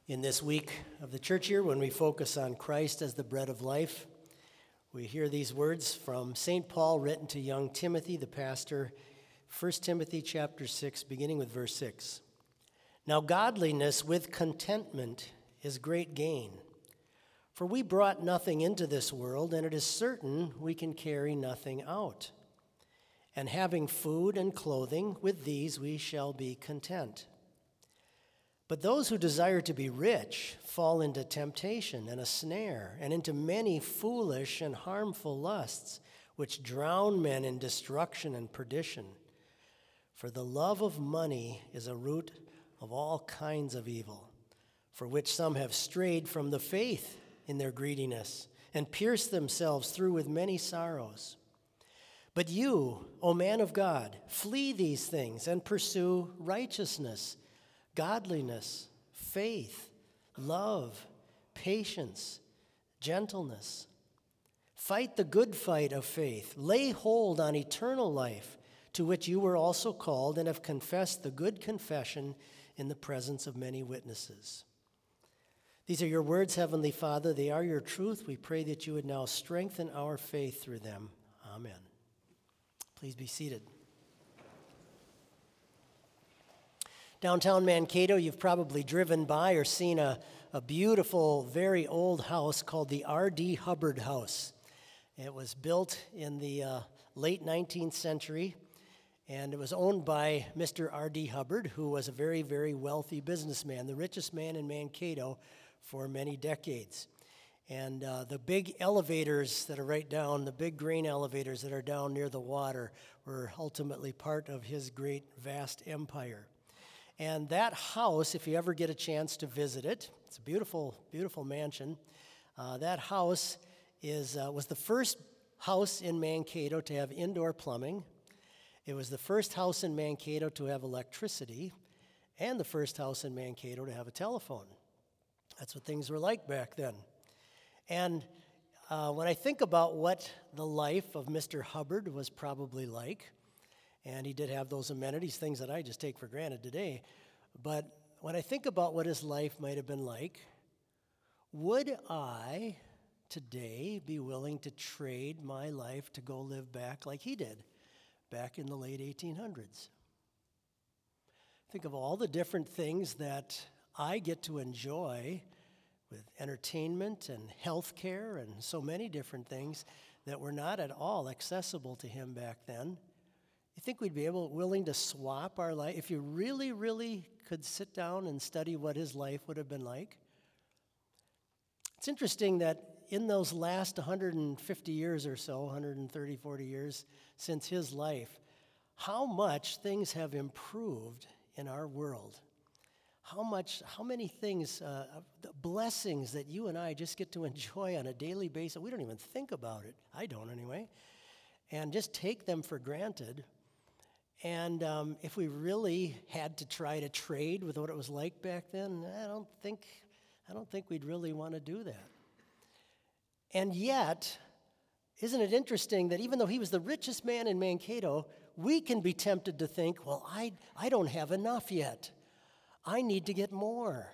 In this week of the church year, when we focus on Christ as the bread of life, we hear these words from St. Paul written to young Timothy, the pastor, 1 Timothy chapter 6, beginning with verse 6. Now godliness with contentment is great gain. For we brought nothing into this world, and it is certain we can carry nothing out. And having food and clothing, with these we shall be content. But those who desire to be rich fall into temptation and a snare, and into many foolish and harmful lusts, which drown men in destruction and perdition. For the love of money is a root of all kinds of evil, for which some have strayed from the faith in their greediness, and pierced themselves through with many sorrows. But you, O man of God, flee these things and pursue righteousness, godliness, faith, love, patience, gentleness. Fight the good fight of faith. Lay hold on eternal life, to which you were also called and have confessed the good confession in the presence of many witnesses. These are your words, Heavenly Father. They are your truth. We pray that you would now strengthen our faith through them. Amen. Please be seated. Downtown Mankato, you've probably driven by or seen a beautiful, very old house called the R.D. Hubbard House. It was built in the late 19th century, and it was owned by Mr. R.D. Hubbard, who was a very, very wealthy businessman, the richest man in Mankato for many decades. And the big elevators that are right down, the big grain elevators that are down near the water, were ultimately part of his great, vast empire. And that house, if you ever get a chance to visit it, it's a beautiful, beautiful mansion. That house was the first house in Mankato to have indoor plumbing. It was the first house in Mankato to have electricity, and the first house in Mankato to have a telephone. That's what things were like back then. And when I think about what the life of Mr. Hubbard was probably like, and he did have those amenities, things that I just take for granted today. But when I think about what his life might have been like, would I today be willing to trade my life to go live back like he did back in the late 1800s? Think of all the different things that I get to enjoy with entertainment and health care and so many different things that were not at all accessible to him back then. You think we'd be willing to swap our life? If you really, really could sit down and study what his life would have been like? It's interesting that in those last 150 years or so, 130, 40 years since his life, how much things have improved in our world. How many things, the blessings that you and I just get to enjoy on a daily basis. We don't even think about it. I don't anyway. And just take them for granted. And if we really had to try to trade with what it was like back then, I don't think we'd really want to do that. And yet, isn't it interesting that even though he was the richest man in Mankato, we can be tempted to think, well, I don't have enough yet. I need to get more.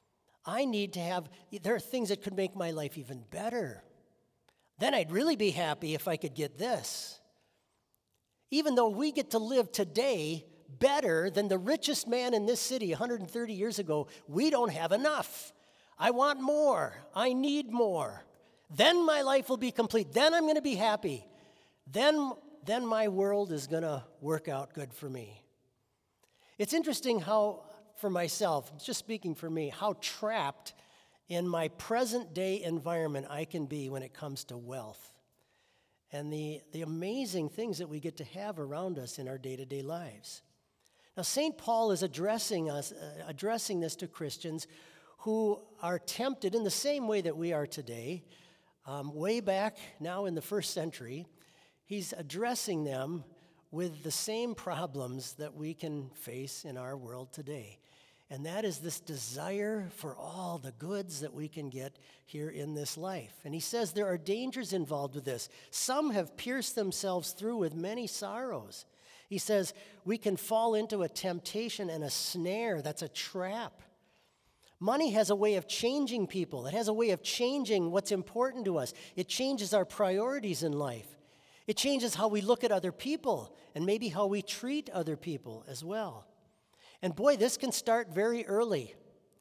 There are things that could make my life even better. Then I'd really be happy if I could get this. Even though we get to live today better than the richest man in this city 130 years ago, we don't have enough. I want more. I need more. Then my life will be complete. Then I'm going to be happy. Then my world is going to work out good for me. It's interesting how, for myself, just speaking for me, how trapped in my present day environment I can be when it comes to wealth. And the amazing things that we get to have around us in our day-to-day lives. Now, St. Paul is addressing this to Christians who are tempted in the same way that we are today. Way back now in the first century, he's addressing them with the same problems that we can face in our world today. And that is this desire for all the goods that we can get here in this life. And he says there are dangers involved with this. Some have pierced themselves through with many sorrows. He says we can fall into a temptation and a snare, that's a trap. Money has a way of changing people. It has a way of changing what's important to us. It changes our priorities in life. It changes how we look at other people and maybe how we treat other people as well. And boy, this can start very early.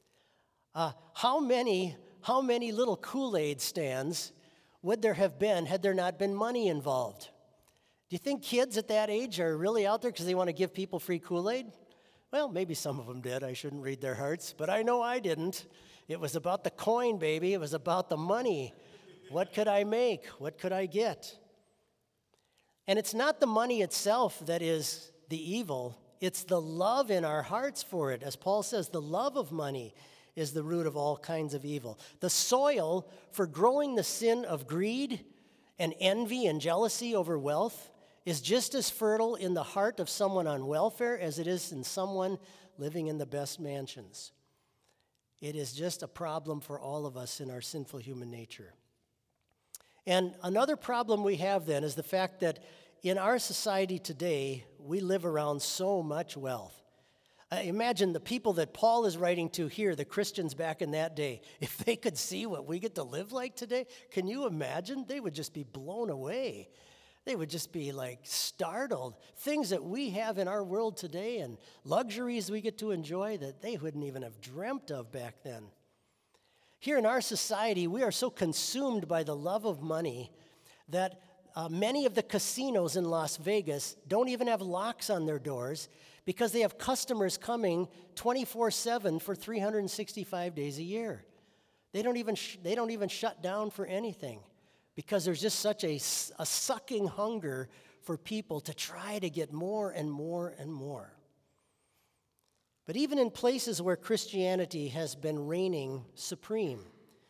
How many little Kool-Aid stands would there have been had there not been money involved? Do you think kids at that age are really out there because they want to give people free Kool-Aid? Well, maybe some of them did. I shouldn't read their hearts, but I know I didn't. It was about the coin, baby. It was about the money. What could I make? What could I get? And it's not the money itself that is the evil. It's the love in our hearts for it. As Paul says, the love of money is the root of all kinds of evil. The soil for growing the sin of greed and envy and jealousy over wealth is just as fertile in the heart of someone on welfare as it is in someone living in the best mansions. It is just a problem for all of us in our sinful human nature. And another problem we have then is the fact that in our society today, we live around so much wealth. Imagine the people that Paul is writing to here, the Christians back in that day, if they could see what we get to live like today, can you imagine? They would just be blown away. They would just be like startled. Things that we have in our world today and luxuries we get to enjoy that they wouldn't even have dreamt of back then. Here in our society, we are so consumed by the love of money that many of the casinos in Las Vegas don't even have locks on their doors because they have customers coming 24/7 for 365 days a year. They don't even shut down for anything because there's just such a sucking hunger for people to try to get more and more and more. But even in places where Christianity has been reigning supreme,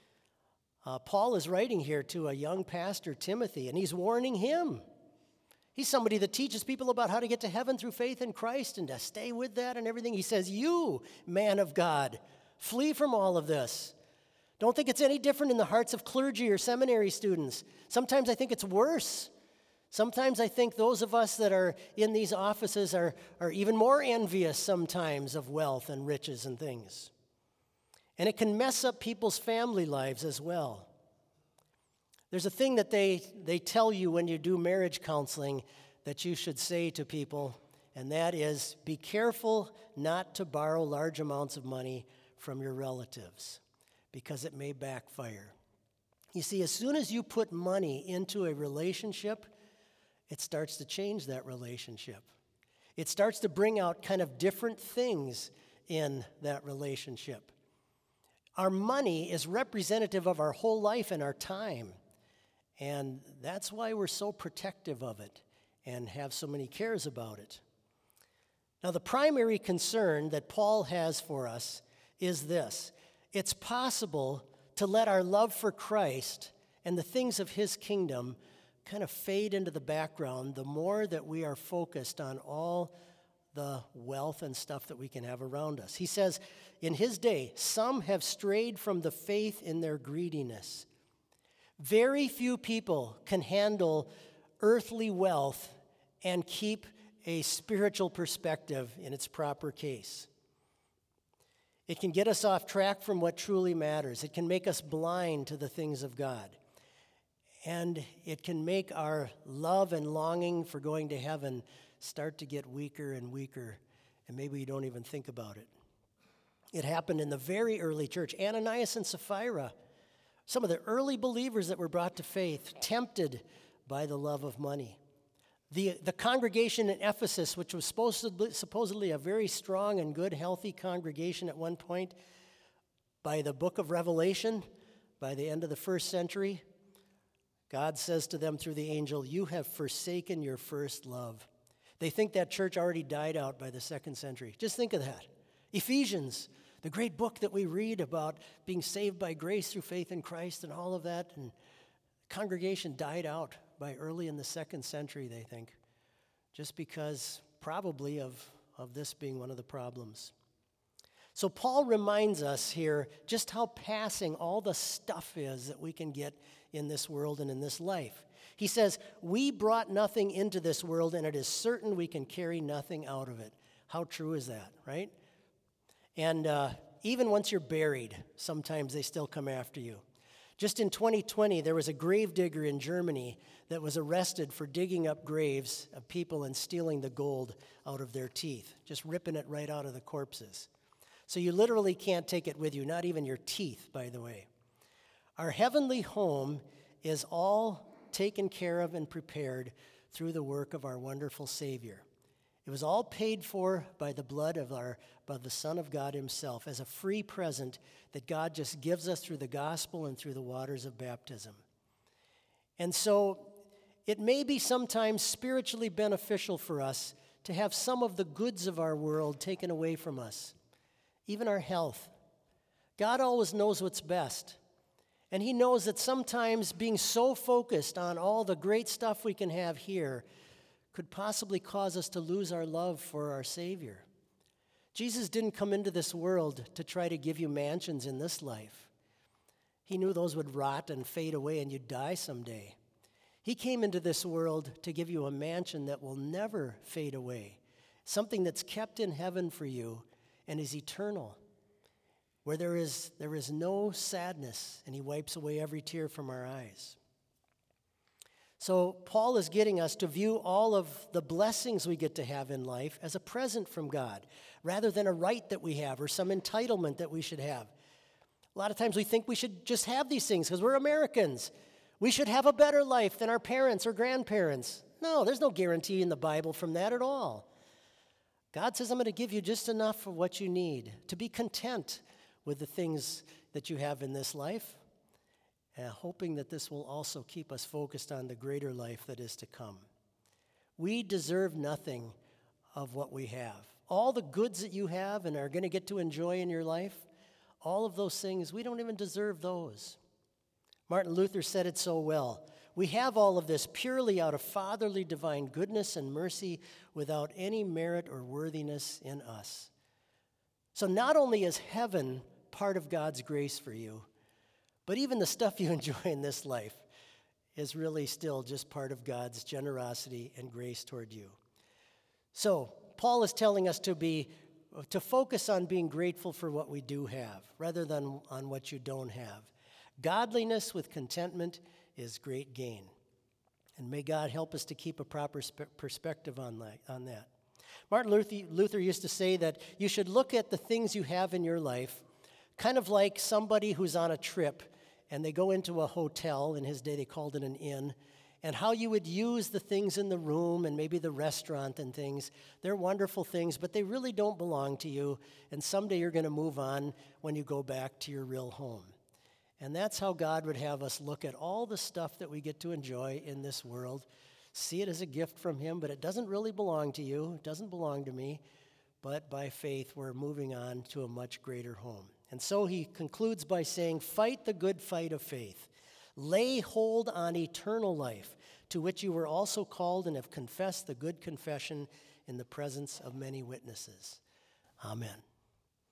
Paul is writing here to a young pastor, Timothy, and he's warning him. He's somebody that teaches people about how to get to heaven through faith in Christ and to stay with that and everything. He says, you, man of God, flee from all of this. Don't think it's any different in the hearts of clergy or seminary students. Sometimes I think it's worse. Sometimes I think those of us that are in these offices are even more envious sometimes of wealth and riches and things. And it can mess up people's family lives as well. There's a thing that they tell you when you do marriage counseling that you should say to people, and that is, be careful not to borrow large amounts of money from your relatives, because it may backfire. You see, as soon as you put money into a relationship, it starts to change that relationship. It starts to bring out kind of different things in that relationship. Our money is representative of our whole life and our time. And that's why we're so protective of it and have so many cares about it. Now, the primary concern that Paul has for us is this. It's possible to let our love for Christ and the things of his kingdom kind of fade into the background the more that we are focused on all the wealth and stuff that we can have around us. He says, in his day, some have strayed from the faith in their greediness. Very few people can handle earthly wealth and keep a spiritual perspective in its proper case. It can get us off track from what truly matters. It can make us blind to the things of God. And it can make our love and longing for going to heaven start to get weaker and weaker, and maybe we don't even think about it. It happened in the very early church. Ananias and Sapphira, some of the early believers that were brought to faith, tempted by the love of money. The congregation in Ephesus, which was supposedly a very strong and good, healthy congregation at one point, by the book of Revelation, by the end of the first century, God says to them through the angel, you have forsaken your first love. They think that church already died out by the second century. Just think of that. Ephesians, the great book that we read about being saved by grace through faith in Christ and all of that, and the congregation died out by early in the second century, they think, just because probably of this being one of the problems. So Paul reminds us here just how passing all the stuff is that we can get in this world and in this life. He says, we brought nothing into this world, and it is certain we can carry nothing out of it. How true is that, right? And even once you're buried, sometimes they still come after you. Just in 2020, there was a gravedigger in Germany that was arrested for digging up graves of people and stealing the gold out of their teeth, just ripping it right out of the corpses. So you literally can't take it with you, not even your teeth, by the way. Our heavenly home is all taken care of and prepared through the work of our wonderful Savior. It was all paid for by the blood of the Son of God himself as a free present that God just gives us through the gospel and through the waters of baptism. And so it may be sometimes spiritually beneficial for us to have some of the goods of our world taken away from us, even our health. God always knows what's best. And he knows that sometimes being so focused on all the great stuff we can have here could possibly cause us to lose our love for our Savior. Jesus didn't come into this world to try to give you mansions in this life. He knew those would rot and fade away and you'd die someday. He came into this world to give you a mansion that will never fade away, something that's kept in heaven for you and is eternal, where there is no sadness, and he wipes away every tear from our eyes. So Paul is getting us to view all of the blessings we get to have in life as a present from God, rather than a right that we have or some entitlement that we should have. A lot of times we think we should just have these things because we're Americans. We should have a better life than our parents or grandparents. No, there's no guarantee in the Bible from that at all. God says, I'm going to give you just enough of what you need to be content with the things that you have in this life, hoping that this will also keep us focused on the greater life that is to come. We deserve nothing of what we have. All the goods that you have and are going to get to enjoy in your life, all of those things, we don't even deserve those. Martin Luther said it so well. We have all of this purely out of fatherly divine goodness and mercy without any merit or worthiness in us. So not only is heaven part of God's grace for you, but even the stuff you enjoy in this life is really still just part of God's generosity and grace toward you. So Paul is telling us to focus on being grateful for what we do have rather than on what you don't have. Godliness with contentment is great gain. And may God help us to keep a proper perspective on that. Martin Luther used to say that you should look at the things you have in your life kind of like somebody who's on a trip and they go into a hotel. In his day they called it an inn, and how you would use the things in the room and maybe the restaurant and things. They're wonderful things, but they really don't belong to you, and someday you're going to move on when you go back to your real home. And that's how God would have us look at all the stuff that we get to enjoy in this world. See it as a gift from him, but it doesn't really belong to you. It doesn't belong to me. But by faith, we're moving on to a much greater home. And so he concludes by saying, fight the good fight of faith. Lay hold on eternal life, to which you were also called and have confessed the good confession in the presence of many witnesses. Amen.